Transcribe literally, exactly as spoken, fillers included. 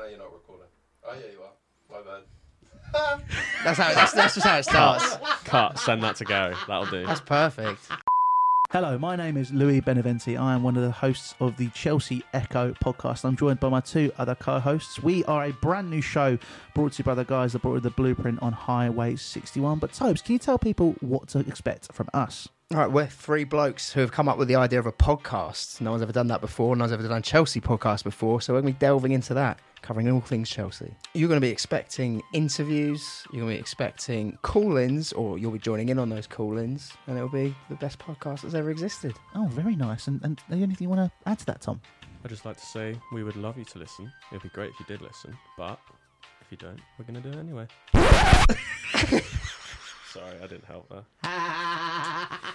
you're not recording. Oh, yeah, you are. My bad. That's how. That's, that's just how it starts. Cut. Send that to Gary. That'll do. That's perfect. Hello, my name is Louis Beneventi. I am one of the hosts of the Chelsea Echo podcast. I'm joined by my two other co-hosts. We are a brand new show brought to you by the guys that brought you the blueprint on Highway sixty-one. But Tobes, can you tell people what to expect from us? All right, we're three blokes who have come up with the idea of a podcast. No one's ever done that before. No one's ever done Chelsea podcast before. So we're going to be delving into that, covering all things Chelsea. You're going to be expecting interviews. You're going to be expecting call-ins, or you'll be joining in on those call-ins, and it'll be the best podcast that's ever existed. Oh, very nice. And, and anything you want to add to that, Tom? I'd just like to say we would love you to listen. It'd be great if you did listen, but if you don't, we're going to do it anyway. Sorry, I didn't help there.